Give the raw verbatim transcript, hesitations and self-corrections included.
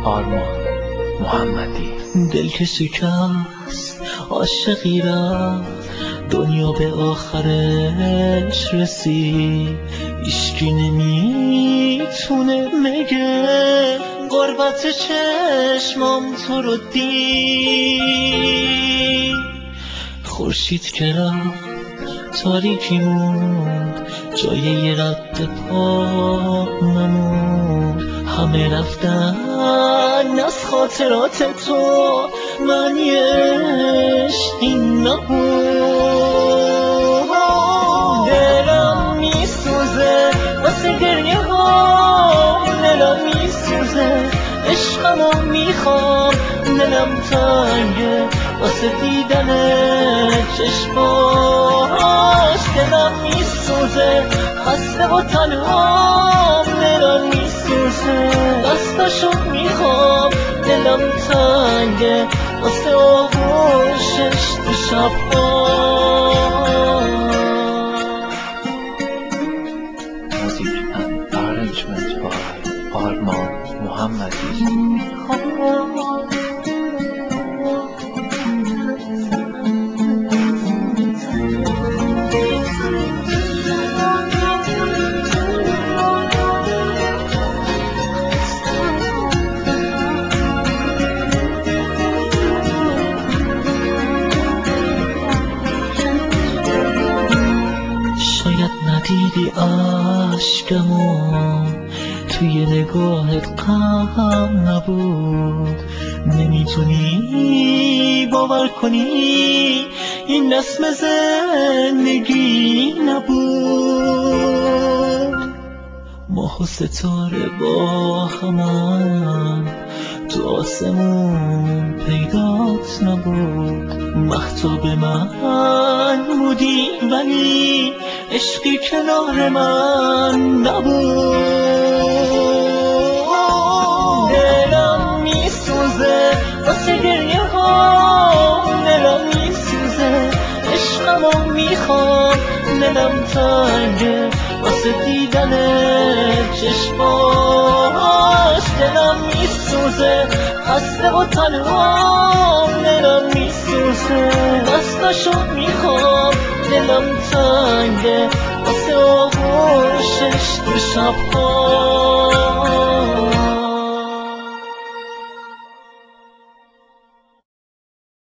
آرمان محمدی. دل که شکست عاشقی رفت، دنیا به آخرش رسید، هیچکی نمیتونه مگه غربت چشمام تو رو دید. خورشید که رفت تاریکی موند، جای یه رد پا نموند. همه رفتن از خاطرات تو، معنی عشق این نبود. دلم میسوزه واسه گریه ها، دلم میسوزه عشقمو میخوام، دلم تنگه واسه دیدن چشماش. دلم میسوزه خسته و تنهام، دلم میسوزه دستشو میخوام، دلم تنگه واسه آغوشش تو شب‌ها. Music and arrangement by آرمان محمدی. شاید ندیدی عشقمو، توی نگاهت غم نبود. نمیتونی باور کنی این نسم زندگی نبود. ماه و ستاره با همن تو آسمون پیدات نبود. مهتاب من بودی ولی عشقی کنار من نبود. دلم میسوزه واسه گریه ها، دلم میسوزه عشقمو میخوام، دلم تنگه واسه دیدن چشماش. دلم میسوزه خسته و تنهام، دلم میسوزه دستشو میخوام، دلم تنگه واسه آغوشش تو شب‌ها.